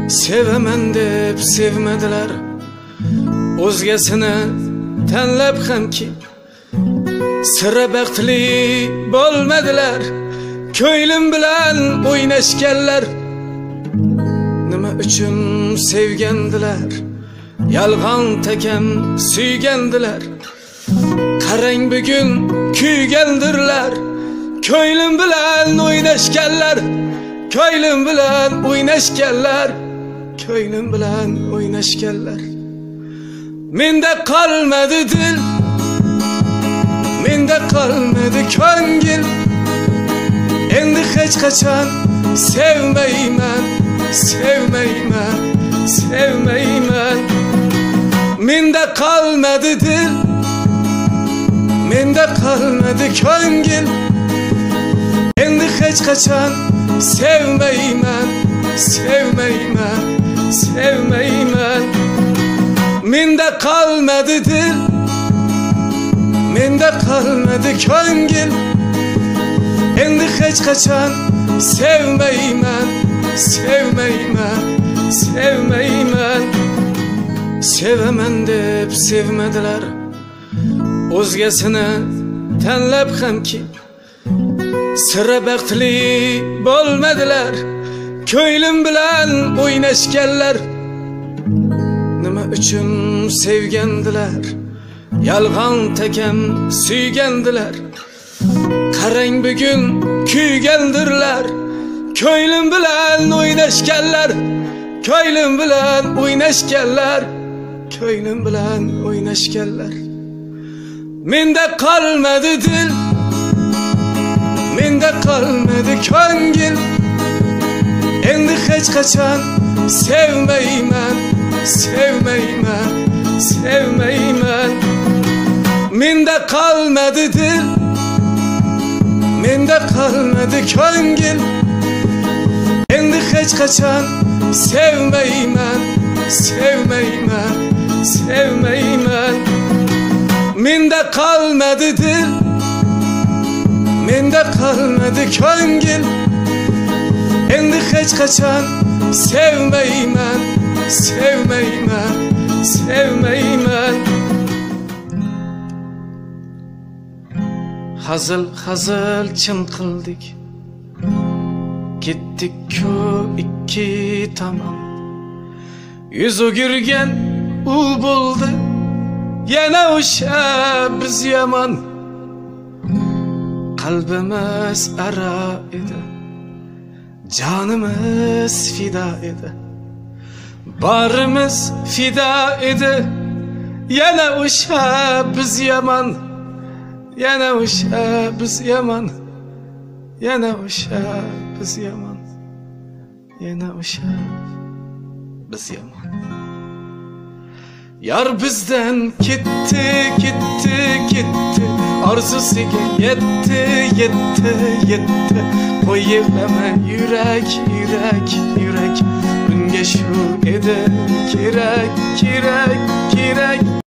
Sevaman deb sevmadilar, o'zgasini tanlab hamki sira baxtli bo'lmadilar. Ko'nglim bilan o'ynashganlar, nima uchun sevgandilar? Yalg'on takam suygandilar. Qarang bugun kuygandirlar. Ko'nglim bilan o'ynashganlar, ko'nglim bilan o'ynashganlar, ko'nglim bilan o'ynashganlar. Menda qolmadi dil, menda qolmadi ko'ngil. Endi hech qachon sevmayman, sevmayman, sevmayman. Menda qolmadi dil, menda qolmadi ko'ngil. Endi hech qachon sevmayman, sevmayman, sevmayman. Menda qolmadi dil, menda qolmadi ko'ngil. Endi hech qachon sevmayman, sevmayman, sevmayman. Sevaman deb sevmadilar, o'zgasini tanlab hamki sira baxtli bo'lmadilar. Ko'nglim bilan o'ynashganlar, nima uchun sevgandilar? Yalg'on takam suygandilar. Qarang bugun kuygandirlar. Ko'nglim bilan o'ynashganlar, ko'nglim bilan o'ynashganlar, ko'nglim bilan o'ynashganlar. Menda qolmadi dil, menda qolmadi ko'ngil. Endi hech qachon sevmayman, sevmayman, sevmayman. Menda qolmadi dil, menda qolmadi ko'ngil. Endi hech qachon sevmayman, sevmayman, sevmayman. Menda qolmadi dil, menda qolmadi ko'ngil. Endi hech qachon sevmayman, sevmayman, sevmayman. Hazil hazil chin qildik, ketdik-ku ikki tomon. Yuz o'girgan u bo'ldi, yana o'sha biz yomon. Qalbimiz aro edi, jonimiz fido edi, barimiz fido edi. Yana o'sha biz yomon, yana o'sha biz yomon, yana o'sha biz yomon, yana o'sha biz yomon. Yar bizdan ketdi, ketdi, ketdi, orzusiga yetdi, yetdi, yetdi. Qo'yilama yurak, yurak, yurak, bunga shu edi kerak, kerak, kerak.